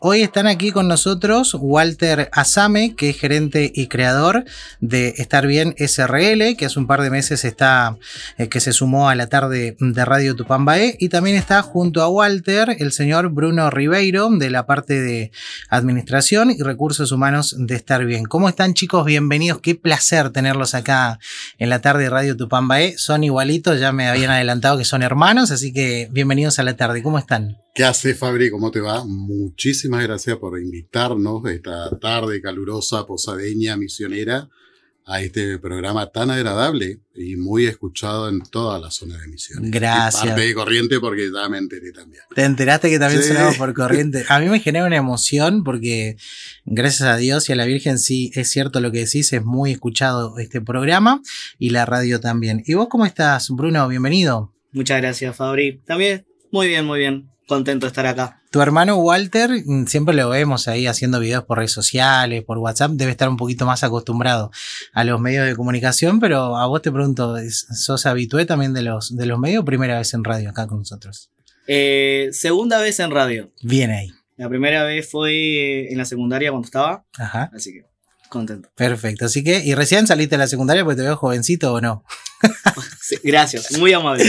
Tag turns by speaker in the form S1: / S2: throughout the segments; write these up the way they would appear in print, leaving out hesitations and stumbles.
S1: Hoy están aquí con nosotros Walter Azame, que es gerente y creador de Estar Bien SRL, que hace un par de meses que se sumó a la tarde de Radio Tupambaé, y también está junto a Walter el señor Bruno Ribeiro, de la parte de Administración y Recursos Humanos de Estar Bien. ¿Cómo están, chicos? Bienvenidos. Qué placer tenerlos acá en la tarde de Radio Tupambaé. Son igualitos, ya me habían adelantado que son hermanos, así que bienvenidos a la tarde. ¿Cómo están?
S2: ¿Qué haces, Fabri? ¿Cómo te va? Muchísimas gracias por invitarnos esta tarde calurosa, posadeña, misionera, a este programa tan agradable y muy escuchado en toda la zona de Misiones.
S1: Gracias.
S2: Y parte de Corrientes, porque ya me enteré también.
S1: ¿Te enteraste que también
S2: Sí.
S1: sonamos por Corrientes? A mí me genera una emoción porque, gracias a Dios y a la Virgen, sí, es cierto lo que decís, es muy escuchado este programa y la radio también. ¿Y vos cómo estás, Bruno? Bienvenido.
S3: Muchas gracias, Fabri. También, muy bien. Contento de estar acá.
S1: Tu hermano Walter, siempre lo vemos ahí haciendo videos por redes sociales, por WhatsApp, debe estar un poquito más acostumbrado a los medios de comunicación, pero a vos te pregunto, ¿sos habitué también de los medios o primera vez en radio acá con nosotros?
S3: Segunda vez en radio.
S1: Bien ahí.
S3: La primera vez fue en la secundaria cuando estaba,
S1: Ajá.
S3: así que contento.
S1: Perfecto, así que, ¿y recién saliste de la secundaria porque te veo jovencito o no?
S3: Sí, gracias, muy amable.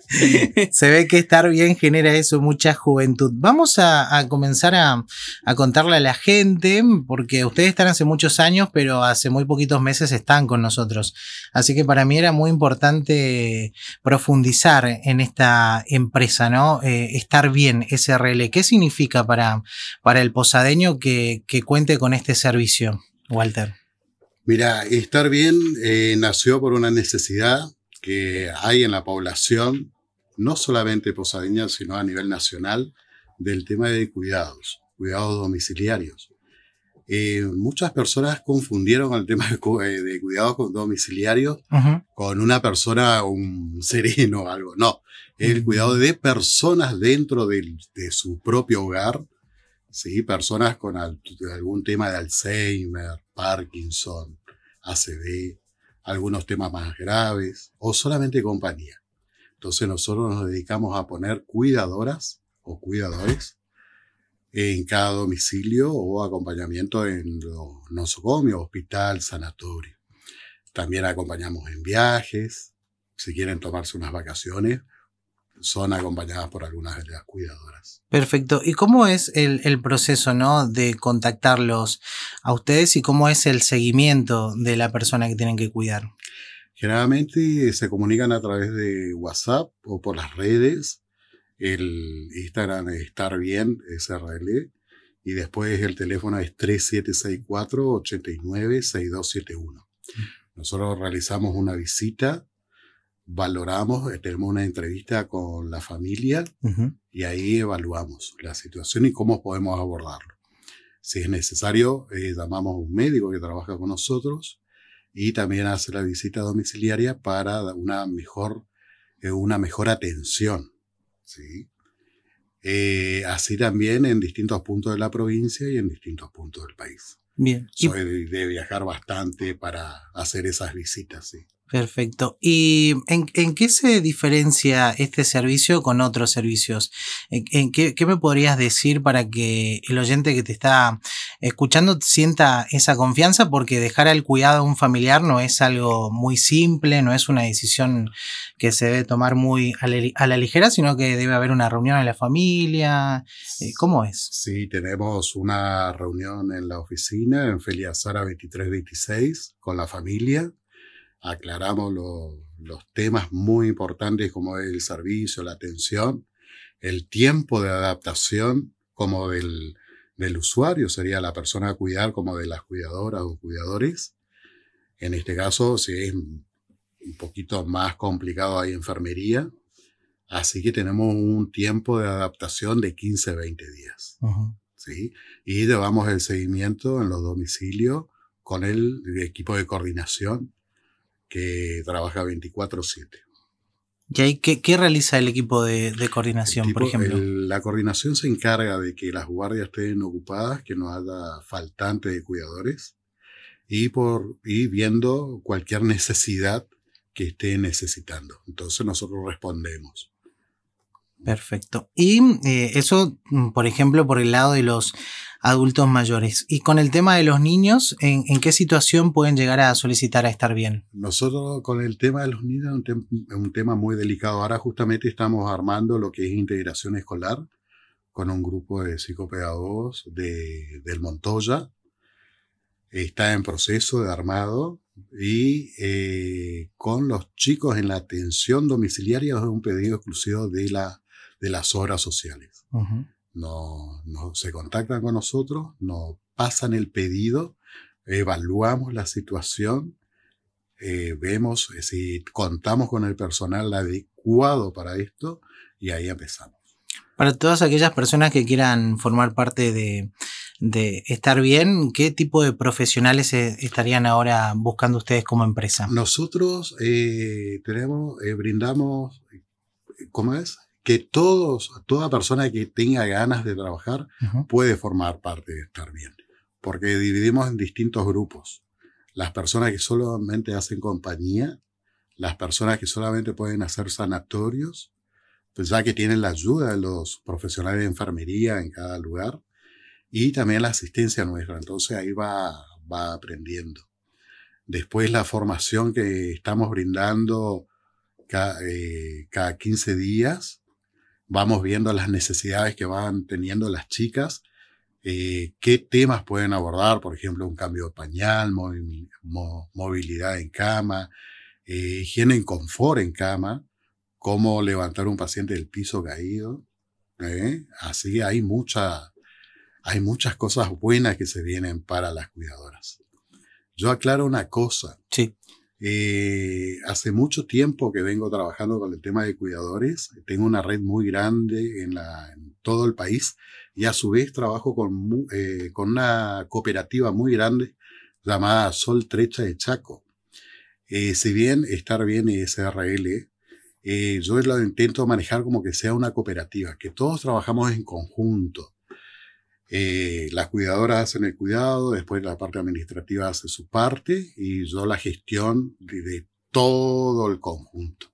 S1: Se ve que Estar Bien genera eso, mucha juventud. Vamos a comenzar a contarle a la gente, porque ustedes están hace muchos años, pero hace muy poquitos meses están con nosotros. Así que para mí era muy importante profundizar en esta empresa, ¿no? Estar Bien SRL. ¿Qué significa para el posadeño que cuente con este servicio, Walter?
S2: Mira, Estar Bien nació por una necesidad que hay en la población, no solamente posadeña, sino a nivel nacional, del tema de cuidados domiciliarios. Muchas personas confundieron el tema de cuidados domiciliarios con una persona, un sereno o algo. No, el cuidado de personas dentro de su propio hogar, ¿sí? Personas con algún tema de Alzheimer, Parkinson, ACV, algunos temas más graves o solamente compañía. Entonces nosotros nos dedicamos a poner cuidadoras o cuidadores en cada domicilio o acompañamiento en nosocomio, hospital, sanatorio. También acompañamos en viajes. Si quieren tomarse unas vacaciones, son acompañadas por algunas de las cuidadoras.
S1: Perfecto. ¿Y cómo es el proceso, ¿no? De contactarlos a ustedes y cómo es el seguimiento de la persona que tienen que cuidar?
S2: Generalmente se comunican a través de WhatsApp o por las redes. El Instagram es Estar Bien SRL y después el teléfono es 3764-896271. Nosotros realizamos una visita, valoramos, tenemos una entrevista con la familia y ahí evaluamos la situación y cómo podemos abordarlo. Si es necesario, llamamos a un médico que trabaja con nosotros y también hace la visita domiciliaria para una mejor atención, ¿sí? Así también en distintos puntos de la provincia y en distintos puntos del país.
S1: Bien.
S2: Soy de viajar bastante para hacer esas visitas, sí.
S1: Perfecto. ¿Y en qué se diferencia este servicio con otros servicios? ¿En qué me podrías decir para que el oyente que te está escuchando sienta esa confianza? Porque dejar al cuidado de un familiar no es algo muy simple, no es una decisión que se debe tomar muy a la ligera, sino que debe haber una reunión en la familia. ¿Cómo es?
S2: Sí, tenemos una reunión en la oficina en Felia Sara 2326 con la familia. Aclaramos los temas muy importantes como el servicio, la atención, el tiempo de adaptación como del usuario, sería la persona a cuidar como de las cuidadoras o cuidadores. En este caso, si es un poquito más complicado, hay enfermería. Así que tenemos un tiempo de adaptación de 15-20 días. ¿Sí? Y llevamos el seguimiento en los domicilios con el equipo de coordinación que trabaja 24/7.
S1: ¿Y ahí qué realiza el equipo de coordinación, por ejemplo?
S2: La coordinación se encarga de que las guardias estén ocupadas, que no haya faltante de cuidadores y viendo cualquier necesidad que esté necesitando. Entonces nosotros respondemos.
S1: Perfecto. Y eso, por ejemplo, por el lado de los adultos mayores. Y con el tema de los niños, ¿en qué situación pueden llegar a solicitar a estar bien?
S2: Nosotros con el tema de los niños es un tema muy delicado. Ahora justamente estamos armando lo que es integración escolar con un grupo de psicopedagogos del Montoya. Está en proceso de armado y con los chicos en la atención domiciliaria es un pedido exclusivo de las obras sociales.
S1: Uh-huh.
S2: No se contactan con nosotros, nos pasan el pedido, evaluamos la situación, vemos si contamos con el personal adecuado para esto y ahí empezamos.
S1: Para todas aquellas personas que quieran formar parte de estar bien, ¿qué tipo de profesionales estarían ahora buscando ustedes como empresa?
S2: Nosotros brindamos, ¿cómo es? Que toda persona que tenga ganas de trabajar uh-huh. puede formar parte de estar bien, porque dividimos en distintos grupos. Las personas que solamente hacen compañía, las personas que solamente pueden hacer sanatorios, pues ya que tienen la ayuda de los profesionales de enfermería en cada lugar, y también la asistencia nuestra. Entonces ahí va aprendiendo. Después la formación que estamos brindando cada 15 días, vamos viendo las necesidades que van teniendo las chicas, qué temas pueden abordar, por ejemplo, un cambio de pañal, movilidad en cama, higiene en confort en cama, cómo levantar un paciente del piso caído. Así que hay muchas cosas buenas que se vienen para las cuidadoras. Yo aclaro una cosa.
S1: Sí.
S2: Hace mucho tiempo que vengo trabajando con el tema de cuidadores. Tengo una red muy grande en todo el país y a su vez trabajo con una cooperativa muy grande llamada Sol Trecha de Chaco. Si bien Estar Bien y SRL, yo lo intento manejar como que sea una cooperativa, que todos trabajamos en conjunto. Las cuidadoras hacen el cuidado, después la parte administrativa hace su parte y yo la gestión de todo el conjunto.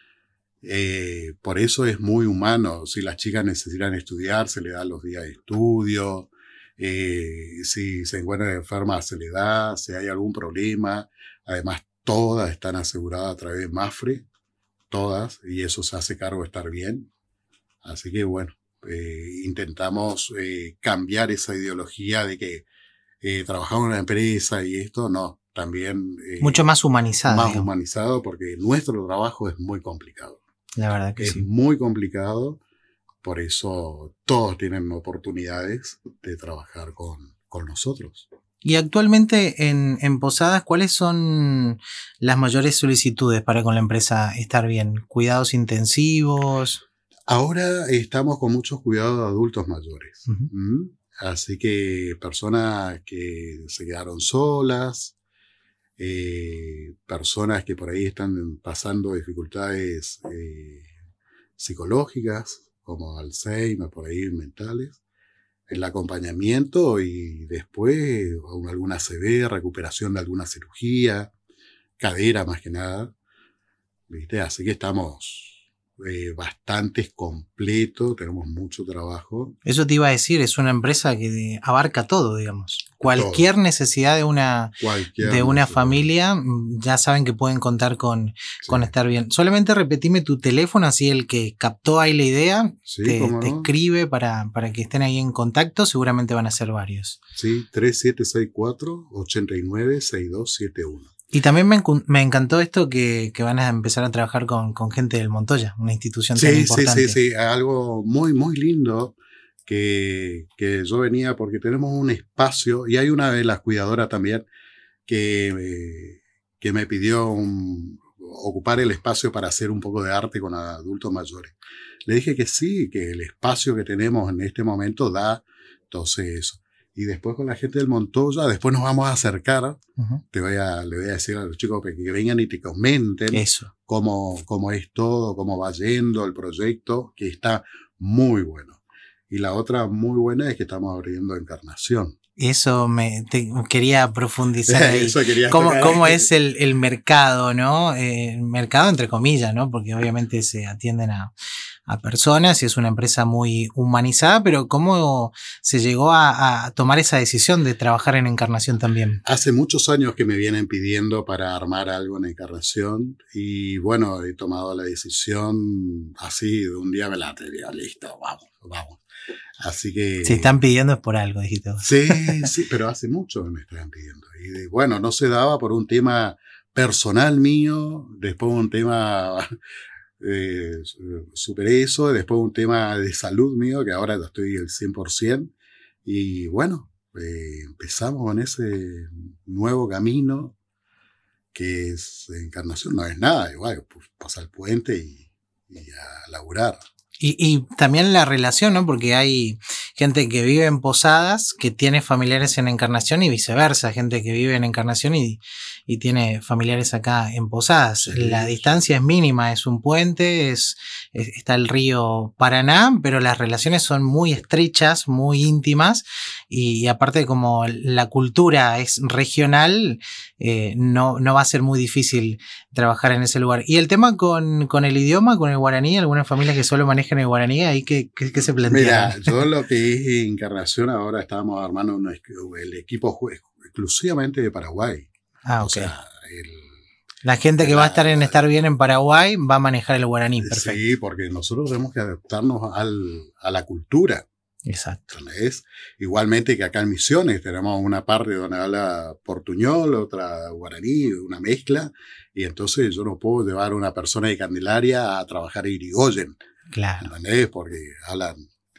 S2: Por eso es muy humano. Si las chicas necesitan estudiar, se les da los días de estudio. Si se encuentran enfermas, se les da. Si hay algún problema, además todas están aseguradas a través de MAFRE, todas, y eso se hace cargo de Estar Bien. Así que bueno. Intentamos cambiar esa ideología de que trabajamos en una empresa y esto, no, también...
S1: mucho más humanizado.
S2: Más humanizado porque nuestro trabajo es muy complicado.
S1: La verdad que sí.
S2: Es muy complicado, por eso todos tienen oportunidades de trabajar con nosotros.
S1: Y actualmente en Posadas, ¿cuáles son las mayores solicitudes para con la empresa Estar Bien? ¿Cuidados intensivos?
S2: Ahora estamos con muchos cuidados de adultos mayores.
S1: Uh-huh.
S2: Así que personas que se quedaron solas, personas que por ahí están pasando dificultades psicológicas, como Alzheimer, por ahí mentales, el acompañamiento y después alguna ACV, recuperación de alguna cirugía, cadera más que nada. ¿Viste? Así que estamos... bastante completo, tenemos mucho trabajo.
S1: Eso te iba a decir, es una empresa que abarca todo, digamos. Cualquier todo. Necesidad de una familia, ya saben que pueden contar con Estar Bien. Solamente repetime tu teléfono, así el que captó ahí la idea,
S2: sí,
S1: te escribe para que estén ahí en contacto, seguramente van a ser varios.
S2: Sí, 3764-896271.
S1: Y también me encantó esto que van a empezar a trabajar con gente del Montoya, una institución tan importante.
S2: Sí, algo muy, muy lindo que yo venía porque tenemos un espacio y hay una de las cuidadoras también que me pidió ocupar el espacio para hacer un poco de arte con adultos mayores. Le dije que sí, que el espacio que tenemos en este momento da entonces eso. Y después con la gente del Montoya, después nos vamos a acercar. Uh-huh. Le voy a decir a los chicos que vengan y te comenten cómo es todo, cómo va yendo el proyecto, que está muy bueno. Y la otra muy buena es que estamos abriendo Encarnación.
S1: Eso quería profundizar ahí. ¿Cómo es el mercado, ¿no? El mercado entre comillas, ¿no? Porque obviamente se atienden a a personas y es una empresa muy humanizada, pero ¿cómo se llegó a tomar esa decisión de trabajar en Encarnación también?
S2: Hace muchos años que me vienen pidiendo para armar algo en Encarnación y bueno, he tomado la decisión así, de un día me la digo, listo, vamos. Así que...
S1: Si están pidiendo es por algo, dijiste vos.
S2: Sí, pero hace mucho que me estaban pidiendo. Y bueno, no se daba por un tema personal mío, después un tema, superé eso, después un tema de salud mío, que ahora estoy al 100%. Y bueno, empezamos con ese nuevo camino, que es Encarnación, no es nada, igual, pues, pasa el puente y a laburar.
S1: Y también la relación, ¿no? Porque hay gente que vive en Posadas que tiene familiares en Encarnación y viceversa, gente que vive en Encarnación y tiene familiares acá en Posadas.
S2: Sí,
S1: la distancia es mínima, es un puente, está el río Paraná, pero las relaciones son muy estrechas, muy íntimas y aparte como la cultura es regional, no va a ser muy difícil trabajar en ese lugar. Y el tema con el idioma, con el guaraní, algunas familias que solo manejan el guaraní, ¿ahí qué se plantea?
S2: Mira, yo lo que es Encarnación, ahora estábamos armando el equipo exclusivamente de Paraguay.
S1: Ah, ok.
S2: O sea,
S1: la gente que va a estar en Estar Bien en Paraguay va a manejar el guaraní, perfecto.
S2: Sí, porque nosotros tenemos que adaptarnos a la cultura.
S1: Exacto.
S2: ¿Entendés? Igualmente que acá en Misiones tenemos una parte donde habla portuñol, otra guaraní, una mezcla, y entonces yo no puedo llevar a una persona de Candelaria a trabajar en Irigoyen.
S1: Claro.
S2: ¿Entendés? Porque hablan,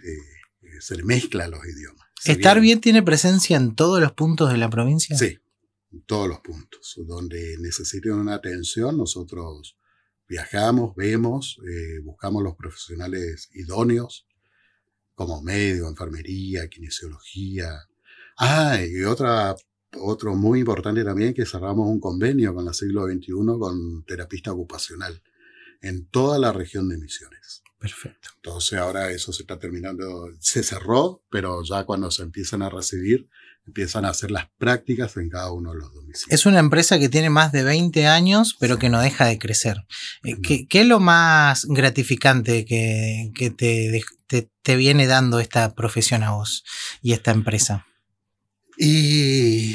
S2: se mezclan los idiomas.
S1: ¿Estar Bien tiene presencia en todos los puntos de la provincia?
S2: Sí, en todos los puntos. Donde necesiten una atención, nosotros viajamos, vemos, buscamos los profesionales idóneos, como médico, enfermería, kinesiología. Y otro muy importante también, que cerramos un convenio con la siglo XXI con terapista ocupacional en toda la región de Misiones.
S1: Perfecto.
S2: Entonces ahora eso se está terminando, se cerró, pero ya cuando se empiezan a recibir, empiezan a hacer las prácticas en cada uno de los domicilios.
S1: Es una empresa que tiene más de 20 años, pero sí, que no deja de crecer. ¿Qué es lo más gratificante que te viene dando esta profesión a vos y esta empresa?
S2: Y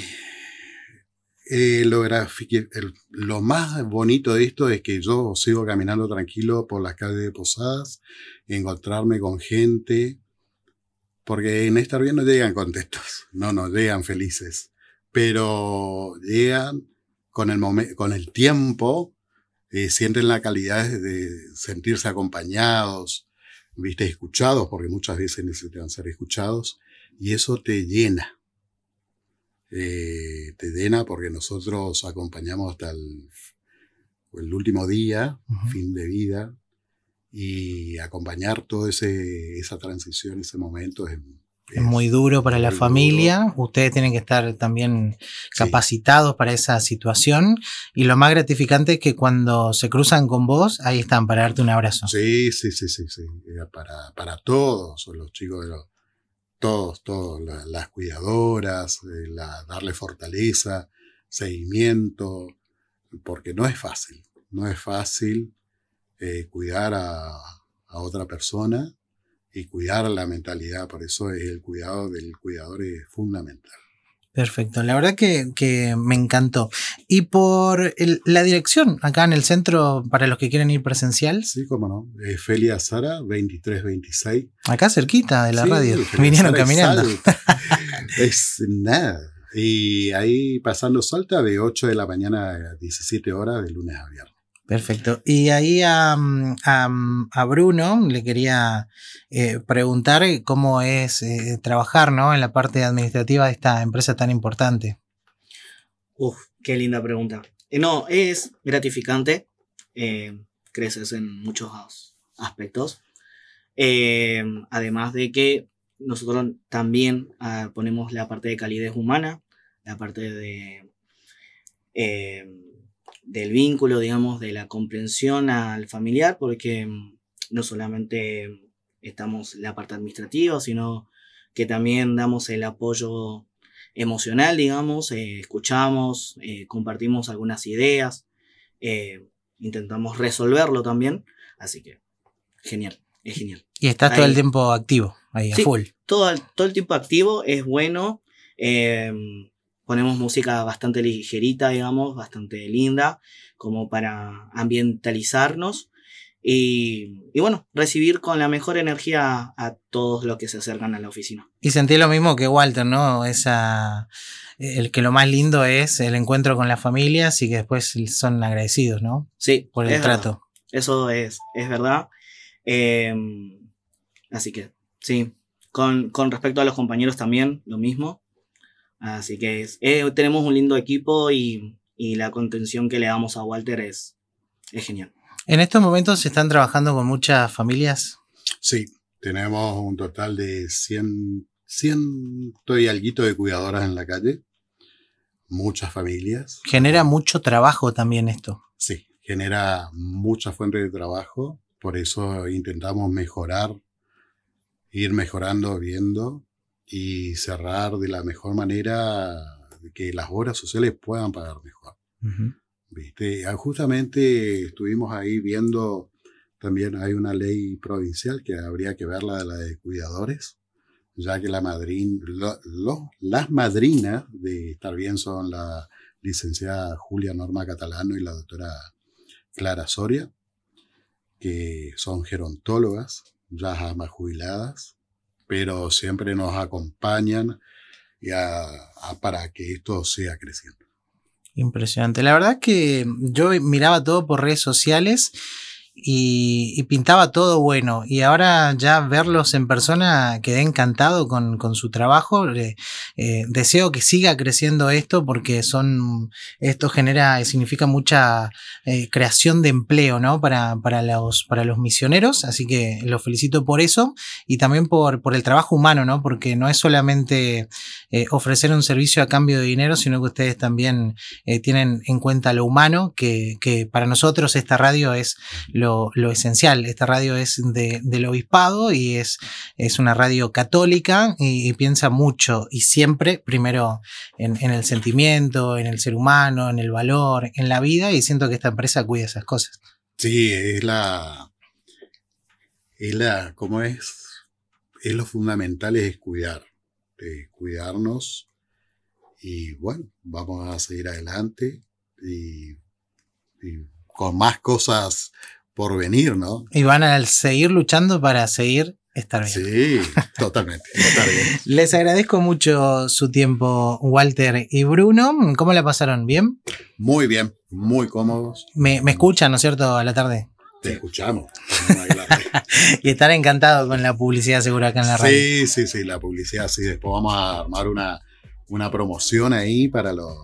S2: lo más bonito de esto es que yo sigo caminando tranquilo por las calles de Posadas, encontrarme con gente, porque en Estar Bien no llegan contentos, no llegan felices, pero llegan con el tiempo, sienten la calidad de sentirse acompañados, ¿viste? Escuchados, porque muchas veces necesitan ser escuchados, y eso te llena. Te llena porque nosotros acompañamos hasta el último día, fin de vida, y acompañar toda esa transición, ese momento es
S1: muy duro para la familia. Ustedes tienen que estar también capacitados para esa situación, y lo más gratificante es que cuando se cruzan con vos, ahí están para darte un abrazo.
S2: Sí. Para todos los chicos de todos, las cuidadoras, darle fortaleza, seguimiento, porque no es fácil cuidar a otra persona y cuidar la mentalidad, por eso el cuidado del cuidador es fundamental.
S1: Perfecto, la verdad que me encantó. Y por la dirección, acá en el centro, para los que quieren ir presencial.
S2: Sí, cómo no. Felia Sara, 2326.
S1: Acá cerquita de la radio. Vinieron caminando.
S2: Es nada. Y ahí pasando Salta de 8 de la mañana a 17 horas de lunes a viernes.
S1: Perfecto. Y ahí a Bruno le quería preguntar cómo es trabajar, ¿no?, en la parte administrativa de esta empresa tan importante.
S3: Qué linda pregunta. No, es gratificante. Creces en muchos aspectos. Además de que nosotros también ponemos la parte de calidez humana, la parte del vínculo, digamos, de la comprensión al familiar, porque no solamente estamos en la parte administrativa, sino que también damos el apoyo emocional, digamos, escuchamos, compartimos algunas ideas, intentamos resolverlo también, así que genial. es genial.
S1: Y estás todo el tiempo activo, ahí a full.
S3: Todo el tiempo activo, es bueno. Ponemos música bastante ligerita, digamos, bastante linda, como para ambientalizarnos. Y bueno, recibir con la mejor energía a todos los que se acercan a la oficina.
S1: Y sentí lo mismo que Walter, ¿no? El que lo más lindo es el encuentro con las familias y que después son agradecidos, ¿no?
S3: Sí,
S1: por el trato.
S3: Verdad. Eso es verdad. Así que sí, con respecto a los compañeros también, lo mismo. Así que tenemos un lindo equipo y la contención que le damos a Walter es genial.
S1: ¿En estos momentos están trabajando con muchas familias?
S2: Sí, tenemos un total de 100 y alguito de cuidadoras en la calle. Muchas familias.
S1: Genera mucho trabajo también esto.
S2: Sí, genera mucha fuente de trabajo. Por eso intentamos ir mejorando, viendo y cerrar de la mejor manera que las obras sociales puedan pagar mejor. Uh-huh. ¿Viste? Justamente estuvimos ahí viendo, también hay una ley provincial que habría que verla, de la de cuidadores, ya que las madrinas de Estar Bien son la licenciada Julia Norma Catalano y la doctora Clara Soria, que son gerontólogas, ya ambas jubiladas, pero siempre nos acompañan para que esto siga creciendo.
S1: Impresionante. La verdad que yo miraba todo por redes sociales y pintaba todo bueno, y ahora ya verlos en persona quedé encantado con su trabajo. Deseo que siga creciendo esto, porque esto genera y significa mucha creación de empleo, ¿no? para los misioneros, así que los felicito por eso, y también por el trabajo humano, ¿no? Porque no es solamente ofrecer un servicio a cambio de dinero, sino que ustedes también tienen en cuenta lo humano, que para nosotros esta radio es lo esencial. Esta radio es del obispado y es una radio católica, y piensa mucho y siempre primero en el sentimiento, en el ser humano, en el valor, en la vida, y siento que esta empresa cuida esas cosas.
S2: Sí, ¿cómo es? Es lo fundamental, es cuidarnos, y bueno, vamos a seguir adelante y con más cosas por venir, ¿no?
S1: Y van a seguir luchando para seguir estar bien.
S2: Sí, totalmente, estar bien.
S1: Les agradezco mucho su tiempo, Walter y Bruno. ¿Cómo la pasaron? ¿Bien?
S2: Muy bien, muy cómodos.
S1: Me escuchan, ¿no es cierto?, a la tarde.
S2: Te escuchamos.
S1: Y estar encantado con la publicidad seguro acá en la radio.
S2: Sí, la publicidad, sí. Después vamos a armar una promoción ahí para los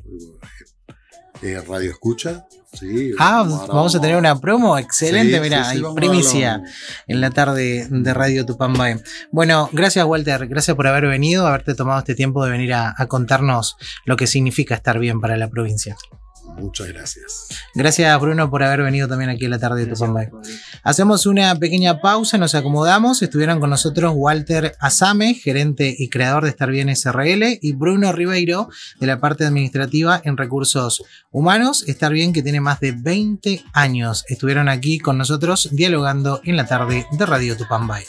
S2: radio escucha. Sí,
S1: vamos a tener una promo. Excelente, mirá, hay primicia en la tarde de Radio Tupambaé. Bueno, gracias, Walter, gracias por haber venido, haberte tomado este tiempo de venir a contarnos lo que significa estar bien para la provincia.
S2: Muchas gracias.
S1: Gracias, Bruno, por haber venido también aquí a la tarde de Tupambaé. Hacemos una pequeña pausa, nos acomodamos. Estuvieron con nosotros Walter Azame, gerente y creador de Estar Bien SRL, y Bruno Ribeiro, de la parte administrativa en recursos humanos. Estar Bien, que tiene más de 20 años. Estuvieron aquí con nosotros dialogando en la tarde de Radio Tupambaé.